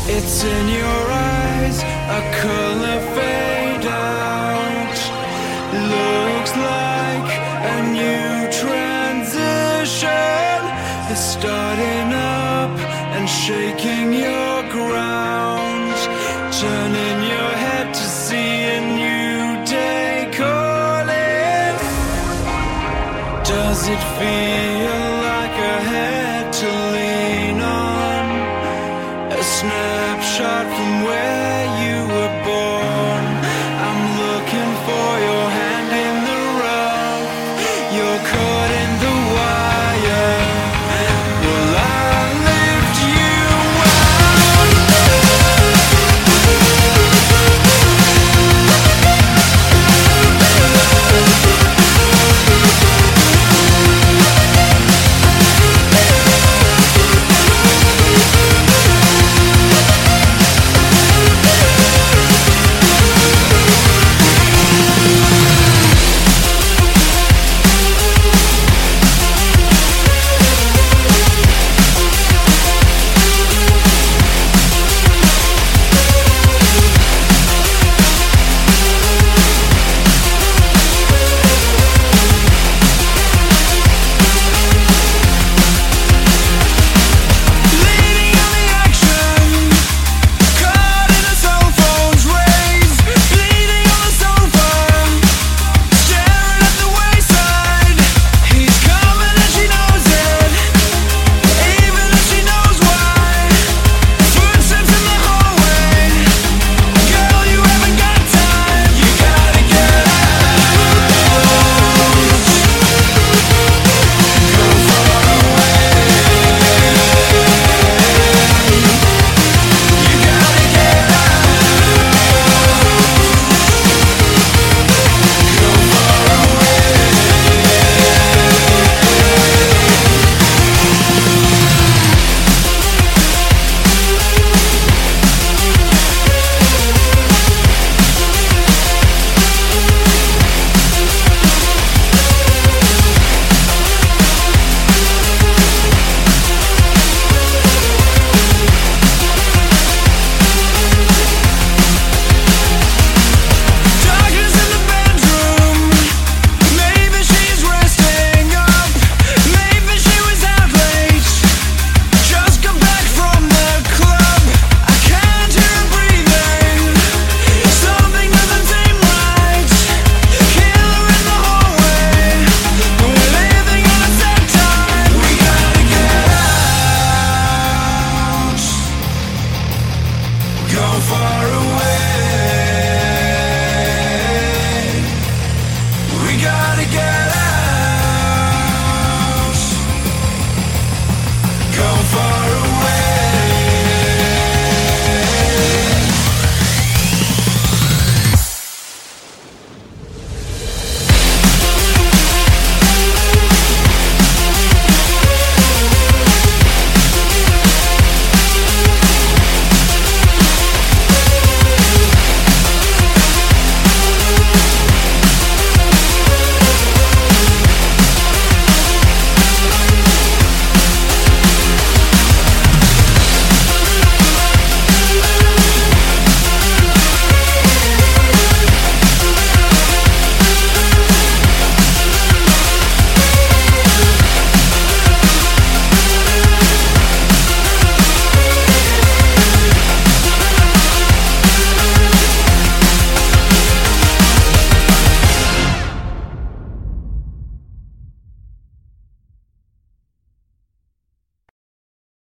It's in your eyes, a color fade out. Looks like a new transition is starting up and shaking your ground. Turning your head to see a new day calling. Does it feel like a head to lean on? A snapshot from where you were